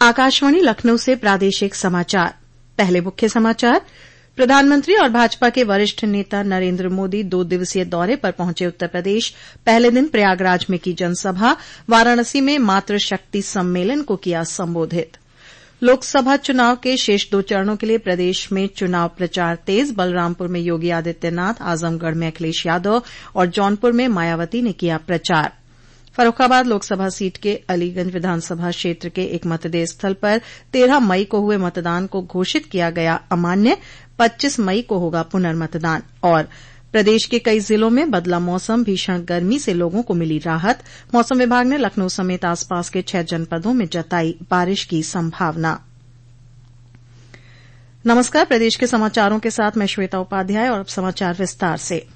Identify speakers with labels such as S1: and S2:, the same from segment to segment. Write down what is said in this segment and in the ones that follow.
S1: आकाशवाणी लखनऊ से प्रादेशिक समाचार। पहले मुख्य समाचार। प्रधानमंत्री और भाजपा के वरिष्ठ नेता नरेंद्र मोदी 2 दिवसीय दौरे पर पहुंचे उत्तर प्रदेश। पहले दिन प्रयागराज में की जनसभा, वाराणसी में मातृशक्ति सम्मेलन को किया संबोधित। लोकसभा चुनाव के शेष 2 चरणों के लिए प्रदेश में चुनाव प्रचार तेज। बलरामपुर में योगी आदित्यनाथ, आजमगढ़ में अखिलेश यादव और जौनपुर में मायावती ने किया प्रचार। फर्रुखाबाद लोकसभा सीट के अलीगंज विधानसभा क्षेत्र के एक मतदेय स्थल पर 13 मई को हुए मतदान को घोषित किया गया अमान्य। 25 मई को होगा पुनर्मतदान। और प्रदेश के कई जिलों में बदला मौसम, भीषण गर्मी से लोगों को मिली राहत। मौसम विभाग ने लखनऊ समेत आसपास के 6 जनपदों में जताई बारिश की संभावना। नमस्कार, प्रदेश के समाचारों के साथ मैं श्वेता उपाध्याय। और अब समाचार विस्तार से।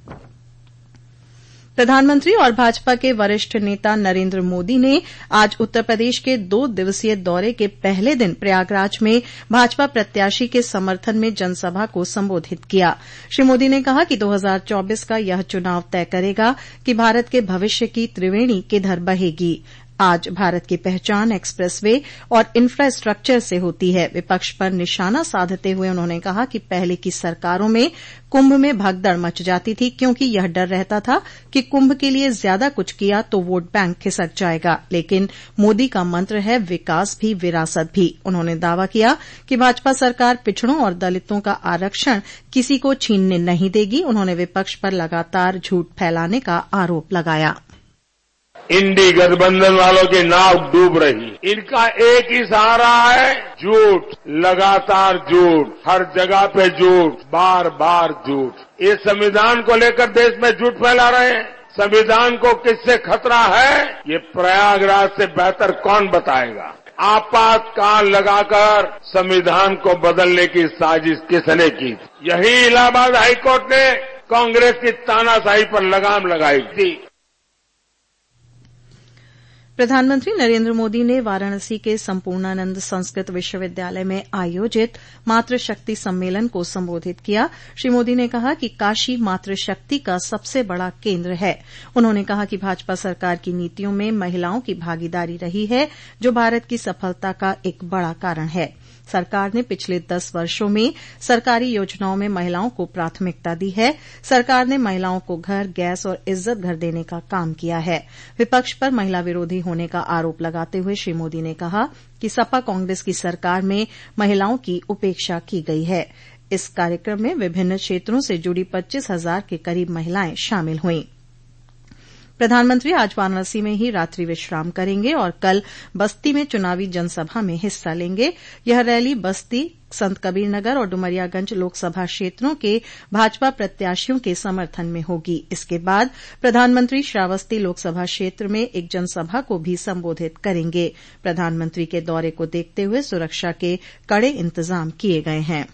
S1: प्रधानमंत्री और भाजपा के वरिष्ठ नेता नरेंद्र मोदी ने आज उत्तर प्रदेश के 2 दिवसीय दौरे के पहले दिन प्रयागराज में भाजपा प्रत्याशी के समर्थन में जनसभा को संबोधित किया। श्री मोदी ने कहा कि 2024 का यह चुनाव तय करेगा कि भारत के भविष्य की त्रिवेणी किधर बहेगी। आज भारत की पहचान एक्सप्रेसवे और इंफ्रास्ट्रक्चर से होती है। विपक्ष पर निशाना साधते हुए उन्होंने कहा कि पहले की सरकारों में कुंभ में भगदड़ मच जाती थी, क्योंकि यह डर रहता था कि कुंभ के लिए ज्यादा कुछ किया तो वोट बैंक खिसक जाएगा। लेकिन मोदी का मंत्र है विकास भी विरासत भी। उन्होंने दावा किया कि भाजपा सरकार पिछड़ों और दलितों का आरक्षण किसी को छीनने नहीं देगी। उन्होंने विपक्ष पर लगातार झूठ फैलाने का आरोप लगाया।
S2: इंडी गठबंधन वालों की नाव डूब रही, इनका एक ही सहारा है झूठ, लगातार झूठ, हर जगह पे झूठ, बार बार झूठ। ये संविधान को लेकर देश में झूठ फैला रहे हैं। संविधान को किससे खतरा है, ये प्रयागराज से बेहतर कौन बताएगा। आपातकाल लगाकर संविधान को बदलने की साजिश किसने की? यही इलाहाबाद हाईकोर्ट ने कांग्रेस की तानाशाही पर लगाम लगाई थी।
S1: प्रधानमंत्री नरेंद्र मोदी ने वाराणसी के संपूर्णानंद संस्कृत विश्वविद्यालय में आयोजित मातृशक्ति सम्मेलन को संबोधित किया। श्री मोदी ने कहा कि काशी मातृशक्ति का सबसे बड़ा केंद्र है। उन्होंने कहा कि भाजपा सरकार की नीतियों में महिलाओं की भागीदारी रही है, जो भारत की सफलता का एक बड़ा कारण है। सरकार ने पिछले 10 वर्षों में सरकारी योजनाओं में महिलाओं को प्राथमिकता दी है। सरकार ने महिलाओं को घर, गैस और इज्जत घर देने का काम किया है। विपक्ष पर महिला विरोधी होने का आरोप लगाते हुए श्री मोदी ने कहा कि सपा कांग्रेस की सरकार में महिलाओं की उपेक्षा की गई है। इस कार्यक्रम में विभिन्न क्षेत्रों से जुड़ी 25,000 के करीब महिलाएं शामिल हुईं। प्रधानमंत्री आज वाराणसी में ही रात्रि विश्राम करेंगे और कल बस्ती में चुनावी जनसभा में हिस्सा लेंगे। यह रैली बस्ती, संत कबीरनगर और डुमरियागंज लोकसभा क्षेत्रों के भाजपा प्रत्याशियों के समर्थन में होगी। इसके बाद प्रधानमंत्री श्रावस्ती लोकसभा क्षेत्र में एक जनसभा को भी संबोधित करेंगे। प्रधानमंत्री के दौरे को देखते हुए सुरक्षा के कड़े इंतजाम किए गए हैं।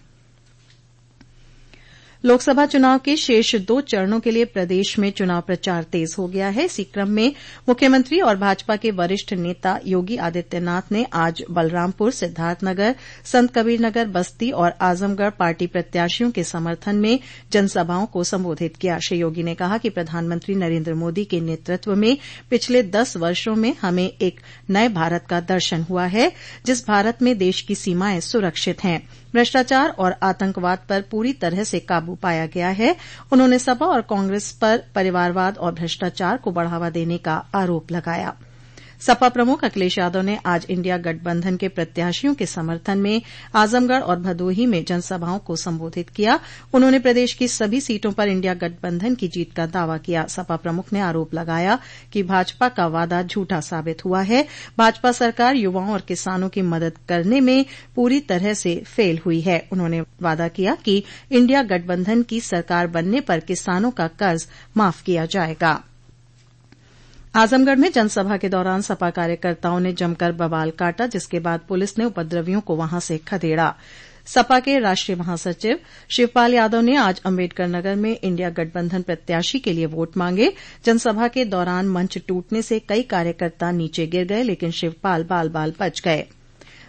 S1: लोकसभा चुनाव के शेष 2 चरणों के लिए प्रदेश में चुनाव प्रचार तेज हो गया है। इसी क्रम में मुख्यमंत्री और भाजपा के वरिष्ठ नेता योगी आदित्यनाथ ने आज बलरामपुर, सिद्धार्थनगर, संत कबीरनगर, बस्ती और आजमगढ़ पार्टी प्रत्याशियों के समर्थन में जनसभाओं को संबोधित किया। श्री योगी ने कहा कि प्रधानमंत्री नरेंद्र मोदी के नेतृत्व में पिछले 10 वर्षों में हमें एक नए भारत का दर्शन हुआ है, जिस भारत में देश की सीमाएं सुरक्षित हैं, भ्रष्टाचार और आतंकवाद पर पूरी तरह से काबू पाया गया है। उन्होंने सपा और कांग्रेस पर परिवारवाद और भ्रष्टाचार को बढ़ावा देने का आरोप लगाया। सपा प्रमुख अखिलेश यादव ने आज इंडिया गठबंधन के प्रत्याशियों के समर्थन में आजमगढ़ और भदोही में जनसभाओं को संबोधित किया। उन्होंने प्रदेश की सभी सीटों पर इंडिया गठबंधन की जीत का दावा किया। सपा प्रमुख ने आरोप लगाया कि भाजपा का वादा झूठा साबित हुआ है। भाजपा सरकार युवाओं और किसानों की मदद करने में पूरी तरह से फेल हुई है। उन्होंने वादा किया कि इंडिया गठबंधन की सरकार बनने पर किसानों का कर्ज माफ किया जाएगा। आजमगढ़ में जनसभा के दौरान सपा कार्यकर्ताओं ने जमकर बवाल काटा, जिसके बाद पुलिस ने उपद्रवियों को वहां से खदेड़ा। सपा के राष्ट्रीय महासचिव शिवपाल यादव ने आज अम्बेडकर नगर में इंडिया गठबंधन प्रत्याशी के लिए वोट मांगे। जनसभा के दौरान मंच टूटने से कई कार्यकर्ता नीचे गिर गए, लेकिन शिवपाल बाल बाल बच गए।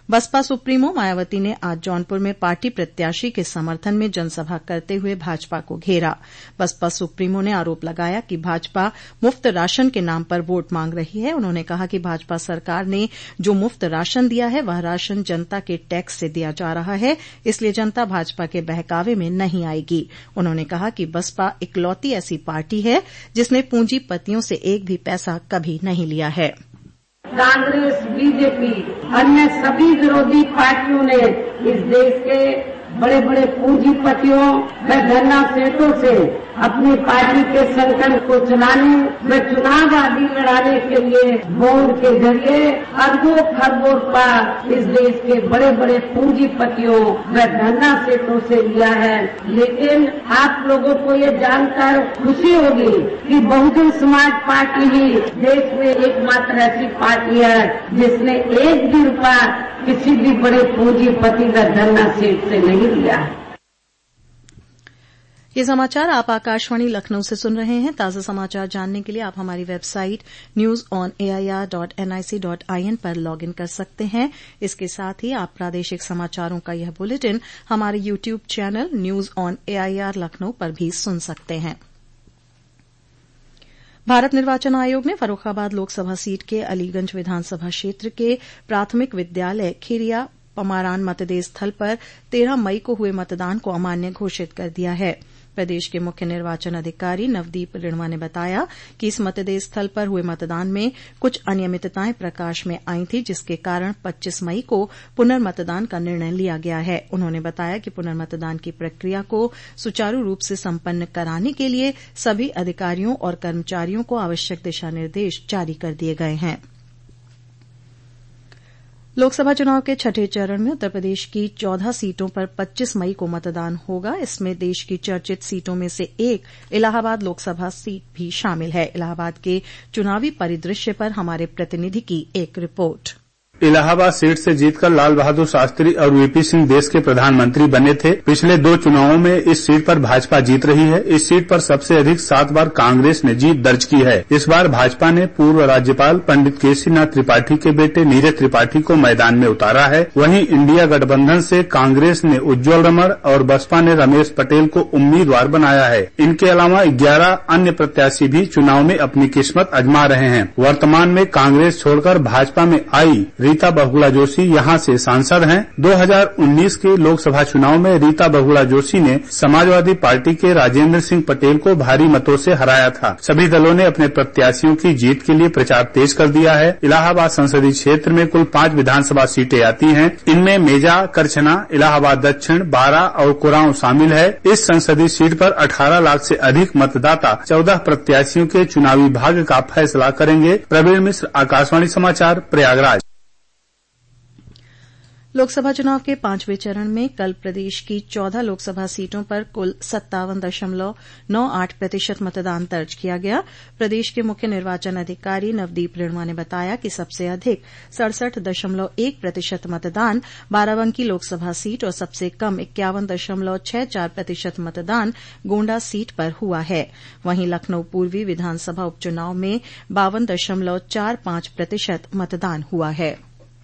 S1: बसपा सुप्रीमो मायावती ने आज जौनपुर में पार्टी प्रत्याशी के समर्थन में जनसभा करते हुए भाजपा को घेरा। बसपा सुप्रीमो ने आरोप लगाया कि भाजपा मुफ्त राशन के नाम पर वोट मांग रही है। उन्होंने कहा कि भाजपा सरकार ने जो मुफ्त राशन दिया है वह राशन जनता के टैक्स से दिया जा रहा है, इसलिए जनता भाजपा के बहकावे में नहीं आएगी। उन्होंने कहा कि बसपा इकलौती ऐसी पार्टी है जिसने पूंजीपतियों से एक भी पैसा कभी नहीं लिया है।
S3: कांग्रेस, बीजेपी, अन्य सभी विरोधी पार्टियों ने इस देश के बड़े बड़े पूंजीपतियों व धनना सेठों से अपनी पार्टी के संकट को चलाने व चुनाव आदि लड़ाने के लिए बॉन्ड के जरिए अरबों खरबों रुपया इस देश के बड़े बड़े पूंजीपतियों व धनना सेठों से लिया है। लेकिन आप लोगों को ये जानकर खुशी होगी कि बहुजन समाज पार्टी ही देश में एकमात्र ऐसी पार्टी है जिसने एक भी रुपया किसी भी बड़े पूंजीपति व धनना सेठ से नहीं लिया है।
S1: ये समाचार आप आकाशवाणी लखनऊ से सुन रहे हैं। ताजा समाचार जानने के लिए आप हमारी वेबसाइट newsonair.nic.in पर लॉगिन कर सकते हैं। इसके साथ ही आप प्रादेशिक समाचारों का यह बुलेटिन हमारे YouTube channel news on AIR Lucknow पर भी सुन सकते हैं। भारत निर्वाचन आयोग ने फर्रुखाबाद लोकसभा सीट के अलीगंज विधानसभा क्षेत्र के प्राथमिक विद्यालय खिरिया पमारान मतदेय स्थल पर 13 मई को हुए मतदान को अमान्य घोषित कर दिया है। प्रदेश के मुख्य निर्वाचन अधिकारी नवदीप रिणवा ने बताया कि इस मतदेय स्थल पर हुए मतदान में कुछ अनियमितताएं प्रकाश में आई थी, जिसके कारण 25 मई को पुनर्मतदान का निर्णय लिया गया है। उन्होंने बताया कि पुनर्मतदान की प्रक्रिया को सुचारू रूप से संपन्न कराने के लिए सभी अधिकारियों और कर्मचारियों को आवश्यक दिशा निर्देश जारी कर दिए गए हैं। लोकसभा चुनाव के छठे चरण में उत्तर प्रदेश की 14 सीटों पर 25 मई को मतदान होगा। इसमें देश की चर्चित सीटों में से एक इलाहाबाद लोकसभा सीट भी शामिल है। इलाहाबाद के चुनावी परिदृश्य पर हमारे प्रतिनिधि की एक रिपोर्ट।
S4: इलाहाबाद सीट से जीतकर लाल बहादुर शास्त्री और वीपी सिंह देश के प्रधानमंत्री बने थे। पिछले 2 चुनावों में इस सीट पर भाजपा जीत रही है। इस सीट पर सबसे अधिक 7 बार कांग्रेस ने जीत दर्ज की है। इस बार भाजपा ने पूर्व राज्यपाल पंडित केसरीनाथ त्रिपाठी के बेटे नीरज त्रिपाठी को मैदान में उतारा है। वहीं इंडिया गठबंधन से कांग्रेस ने उज्ज्वल रमण और बसपा ने रमेश पटेल को उम्मीदवार बनाया है। इनके अलावा 11 अन्य प्रत्याशी भी चुनाव में अपनी किस्मत आजमा रहे हैं। वर्तमान में कांग्रेस छोड़कर भाजपा में आई रीता बहुगुणा जोशी यहां से सांसद हैं। 2019 के लोकसभा चुनाव में रीता बहुगुणा जोशी ने समाजवादी पार्टी के राजेंद्र सिंह पटेल को भारी मतों से हराया था। सभी दलों ने अपने प्रत्याशियों की जीत के लिए प्रचार तेज कर दिया है। इलाहाबाद संसदीय क्षेत्र में कुल 5 विधानसभा सीटें आती हैं। इनमें मेजा, करछना, इलाहाबाद दक्षिण, बारा और कुरांव शामिल है। इस संसदीय सीट पर 18 लाख से अधिक मतदाता 14 प्रत्याशियों के चुनावी भाग्य का फैसला करेंगे। प्रवीण मिश्र, आकाशवाणी समाचार, प्रयागराज।
S1: लोकसभा चुनाव के 5वें चरण में कल प्रदेश की 14 लोकसभा सीटों पर कुल 57.98% मतदान दर्ज किया गया। प्रदेश के मुख्य निर्वाचन अधिकारी नवदीप रिणवा ने बताया कि सबसे अधिक 67.1% मतदान बाराबंकी लोकसभा सीट और सबसे कम 51.64% मतदान गोंडा सीट पर हुआ है। वहीं लखनऊ पूर्वी विधानसभा उपचुनाव में 52.45% मतदान हुआ है।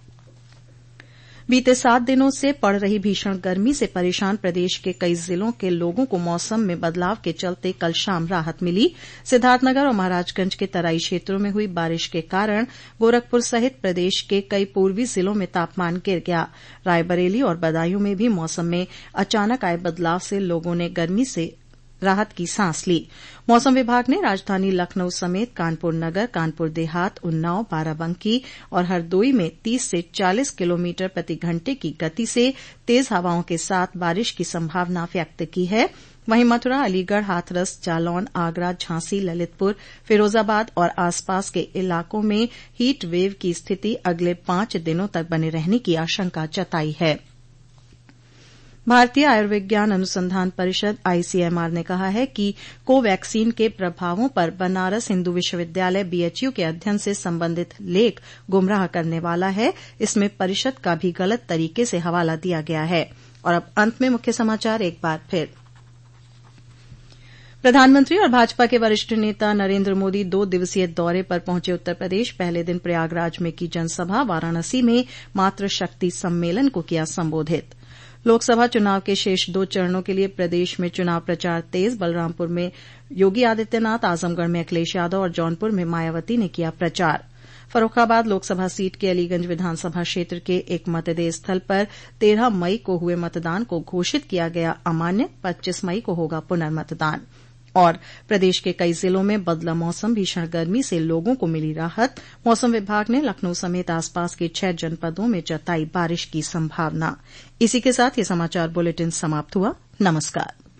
S1: बीते 7 दिनों से पड़ रही भीषण गर्मी से परेशान प्रदेश के कई जिलों के लोगों को मौसम में बदलाव के चलते कल शाम राहत मिली। सिद्धार्थनगर और महाराजगंज के तराई क्षेत्रों में हुई बारिश के कारण गोरखपुर सहित प्रदेश के कई पूर्वी जिलों में तापमान गिर गया। रायबरेली और बदायूं में भी मौसम में अचानक आए बदलाव से लोगों ने गर्मी से राहत की सांस ली। मौसम विभाग ने राजधानी लखनऊ समेत कानपुर नगर, कानपुर देहात, उन्नाव, बाराबंकी और हरदोई में 30 से 40 किलोमीटर प्रति घंटे की गति से तेज हवाओं के साथ बारिश की संभावना व्यक्त की है। वहीं मथुरा, अलीगढ़, हाथरस, जालौन, आगरा, झांसी, ललितपुर, फिरोजाबाद और आसपास के इलाकों में हीट वेव की स्थिति अगले 5 दिनों तक बने रहने की आशंका जताई है। भारतीय आयुर्विज्ञान अनुसंधान परिषद आईसीएमआर ने कहा है कि कोवैक्सीन के प्रभावों पर बनारस हिन्दू विश्वविद्यालय बीएचयू के अध्ययन से संबंधित लेख गुमराह करने वाला है। इसमें परिषद का भी गलत तरीके से हवाला दिया गया है। और अब अंत में मुख्य समाचार एक बार फिर। प्रधानमंत्री और भाजपा के वरिष्ठ नेता नरेंद्र मोदी 2 दिवसीय दौरे पर पहुंचे उत्तर प्रदेश। पहले दिन प्रयागराज में की जनसभा, वाराणसी में मातृशक्ति सम्मेलन को किया संबोधित। लोकसभा चुनाव के शेष 2 चरणों के लिए प्रदेश में चुनाव प्रचार तेज। बलरामपुर में योगी आदित्यनाथ, आजमगढ़ में अखिलेश यादव और जौनपुर में मायावती ने किया प्रचार। फर्रुखाबाद लोकसभा सीट के अलीगंज विधानसभा क्षेत्र के एक मतदेय स्थल पर 13 मई को हुए मतदान को घोषित किया गया अमान्य। 25 मई को होगा पुनर्मतदान। और प्रदेश के कई जिलों में बदला मौसम, भीषण गर्मी से लोगों को मिली राहत। मौसम विभाग ने लखनऊ समेत आसपास के 6 जनपदों में जताई बारिश की संभावना। इसी के साथ ये समाचार बुलेटिन समाप्त हुआ। नमस्कार।